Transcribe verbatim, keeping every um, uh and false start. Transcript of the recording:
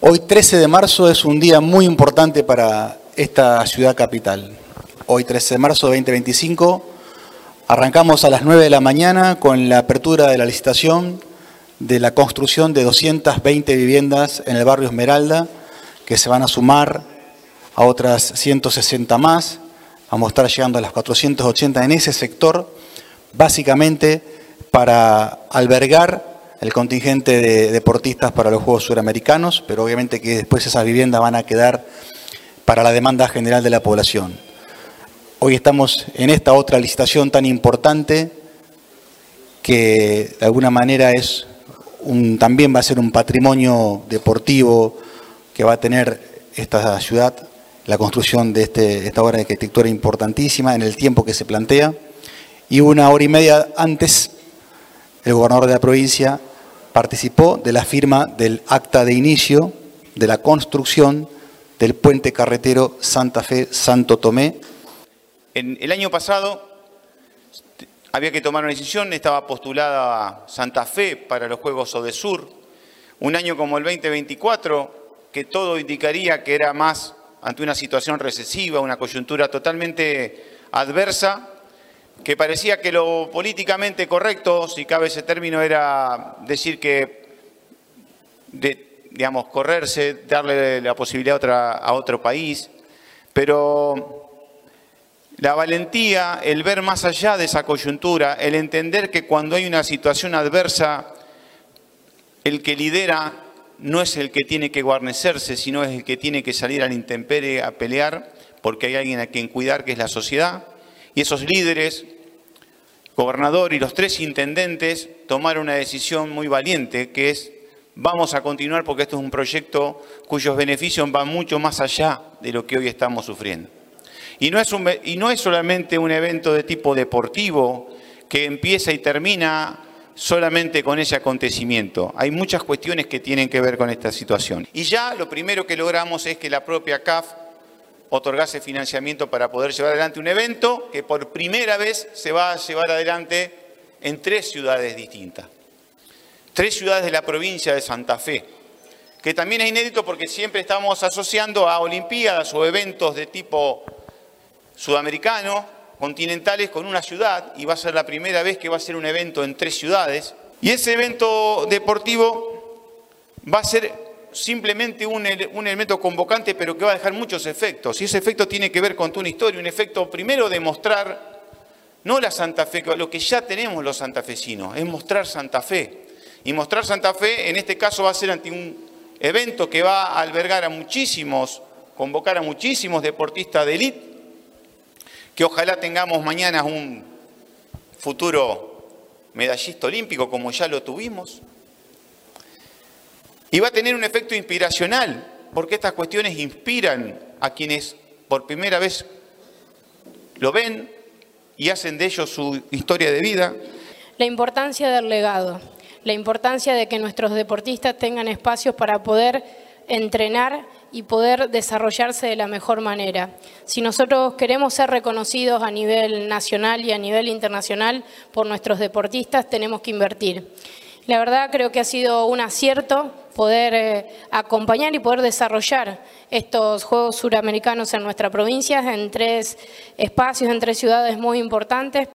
Hoy, trece de marzo, es un día muy importante para esta ciudad capital. Hoy, trece de marzo de dos mil veinticinco, arrancamos a las nueve de la mañana con la apertura de la licitación de la construcción de doscientas veinte viviendas en el barrio Esmeralda, que se van a sumar a otras ciento sesenta más. Vamos a estar llegando a las cuatrocientas ochenta en ese sector, básicamente para albergar el contingente de deportistas para los Juegos Suramericanos, pero obviamente que después esas viviendas van a quedar para la demanda general de la población. Hoy estamos en esta otra licitación tan importante que de alguna manera es un, también va a ser un patrimonio deportivo que va a tener esta ciudad, la construcción de este, esta obra de arquitectura importantísima en el tiempo que se plantea. Y una hora y media antes, el gobernador de la provincia participó de la firma del acta de inicio de la construcción del puente carretero Santa Fe-Santo Tomé. En el año pasado había que tomar una decisión, estaba postulada Santa Fe para los Juegos Odesur. Un año como el veinte veinticuatro, que todo indicaría que era más ante una situación recesiva, una coyuntura totalmente adversa, que parecía que lo políticamente correcto, si cabe ese término, era decir que, de, digamos, correrse, darle la posibilidad a, otra, a otro país, pero la valentía, el ver más allá de esa coyuntura, el entender que cuando hay una situación adversa, el que lidera no es el que tiene que guarnecerse, sino es el que tiene que salir a la intemperie a pelear, porque hay alguien a quien cuidar, que es la sociedad. Y esos líderes, gobernador y los tres intendentes, tomaron una decisión muy valiente, que es: vamos a continuar porque esto es un proyecto cuyos beneficios van mucho más allá de lo que hoy estamos sufriendo. Y no es, un, y no es solamente un evento de tipo deportivo que empieza y termina solamente con ese acontecimiento. Hay muchas cuestiones que tienen que ver con esta situación. Y ya lo primero que logramos es que la propia C A F otorgase financiamiento para poder llevar adelante un evento que por primera vez se va a llevar adelante en tres ciudades distintas. Tres ciudades de la provincia de Santa Fe, que también es inédito porque siempre estamos asociando a olimpiadas o eventos de tipo sudamericano, continentales, con una ciudad, y va a ser la primera vez que va a ser un evento en tres ciudades. Y ese evento deportivo va a ser simplemente un, un elemento convocante, pero que va a dejar muchos efectos. Y ese efecto tiene que ver con toda una historia, un efecto primero de mostrar, no la Santa Fe, lo que ya tenemos los santafesinos, es mostrar Santa Fe. Y mostrar Santa Fe, en este caso, va a ser ante un evento que va a albergar a muchísimos, convocar a muchísimos deportistas de élite, que ojalá tengamos mañana un futuro medallista olímpico como ya lo tuvimos. Y va a tener un efecto inspiracional, porque estas cuestiones inspiran a quienes por primera vez lo ven y hacen de ellos su historia de vida. La importancia del legado, la importancia de que nuestros deportistas tengan espacios para poder entrenar y poder desarrollarse de la mejor manera. Si nosotros queremos ser reconocidos a nivel nacional y a nivel internacional por nuestros deportistas, tenemos que invertir. La verdad creo que ha sido un acierto poder eh, acompañar y poder desarrollar estos Juegos Suramericanos en nuestra provincia, en tres espacios, en tres ciudades muy importantes.